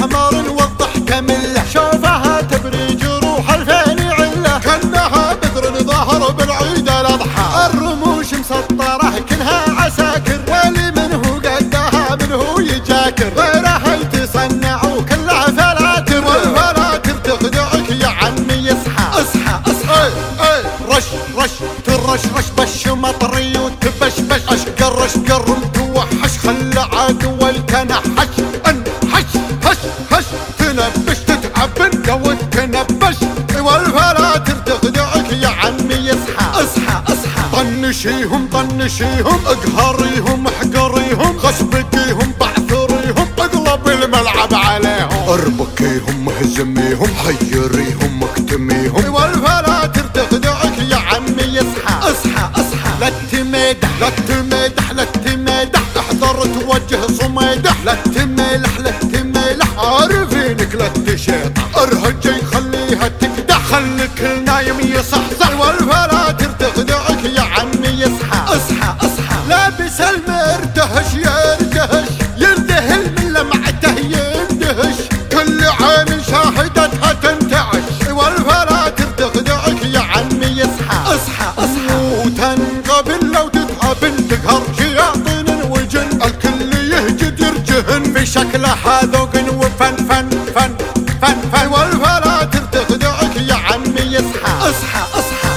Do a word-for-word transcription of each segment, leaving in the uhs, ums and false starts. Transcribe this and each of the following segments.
محمر والضحكة مله، شوفها تبري جروح الفين عله، كأنها بدر ظهر بالعيد الأضحى، الرموش مسطرة كلها عساكر، واللي منه قدها منه يجاكر، غيرها يتصنع وكلها فلاتر، والفلاتر تخدعك يا عمي اصحى اصحى اصحى. اي اي رش رش ترش رش بش مطري وتبشبش، اشقر اشقر وتوحش خلى عدو التنحش، انحش هش هش تنبش تتعب انت وتنبش، والفلاتر تخدعك يا عمي اصحى اصحى اصحى. طنشيهم طنشيهم اقهريهم احقريهم، غشبكيهم بعثريهم اقلب الملعب عليهم، اربكيهم اهزميهم حيريهم اكتميهم، والفلاتر تخدعك يا عمي اصحى اصحى اصحى. لا تمدح لا تمدح لا تمدح، احذر توجه صميدح، لا تملح لا تملح عارفينك لا تشيطح، ارهجي خليها تقدح، خليك النايم يصحصح، والفلاتر تخدعك يا عمي اصحى اصحى اصحى. لابس المرتهش يردهش يردهل من لمعته يندهش، كل عين شاهدتها تنتعش، والفلاتر تخدعك يا عمي اصحى اصحى اصحى. وتنقبل لو تتقابل تقهر شياطين وجن، الكل يهجد يرجهن في شكلها ذوق وفن فن فن فن فن، والفلاتر تخدعك يا عمي اصحى اصحى اصحى.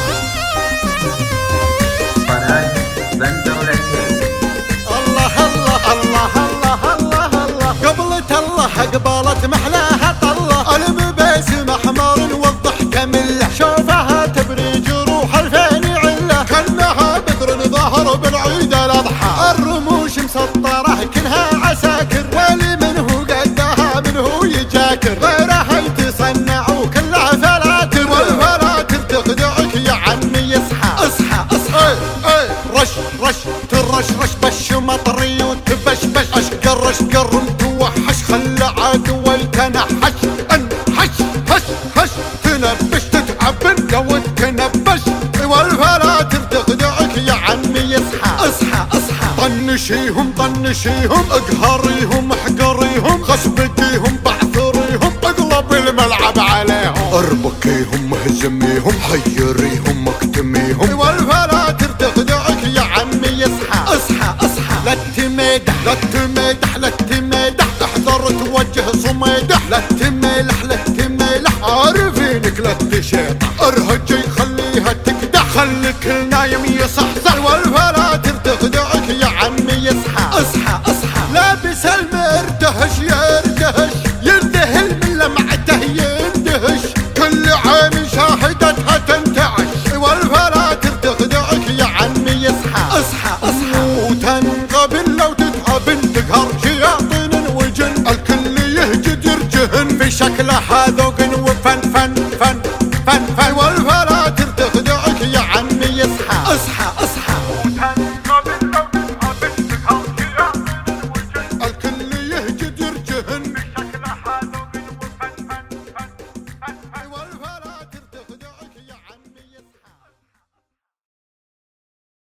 قناة بندر العتيق. الله الله الله الله الله الله، قبلة الله قبلت محلاها طله، المبيس محمر والضحكة مله، شوفها تبري جروح الفين عله، كأنها بدر ظهر بالعيد الأضحى، الرموش مسطرة كلها عساكر، واللي منه قدها منه يجاكر، غيرها يتصنع وكلها فلاتر، والفلاتر تخدعك يا عمي اصحى اصحى اصحى. اي اي رش رش ترش رش بش مطري وتبشبش، اشقر اشقر وتوحش خلى عدو التنحش، انحش هش هش تنبش تتعب انت وتنبش، والفلاتر تخدعك يا عمي اصحى اصحى اصحى. طنشيهم طنشيهم اقهريهم احقريهم، غشبكيهم بعثريهم اقلب الملعب عليهم، اربكيهم اهزميهم حيريهم اكتميهم، والفلاتر تخدعك يا عمي اصحى اصحى اصحى. لا تمدح لا تمدح لا تمدح، احذر توجه صميدح، لا تملح لا تملح عارفينك لا تشيطح، ارهجي خليها تقدح، خليك النايم يصحصح، والفلاتر تخدعك يا عمي اصحى اصحى اصحى. لابس المرتهش يردهش يردهل من لمعته يندهش، كل عين شاهدتها تنتعش، والفلاتر تخدعك يا عمي اصحى اصحى اصحى. وتنقبل لو تتقابل تقهر شياطين وجن، الكل يهجد يرجهن في شكلها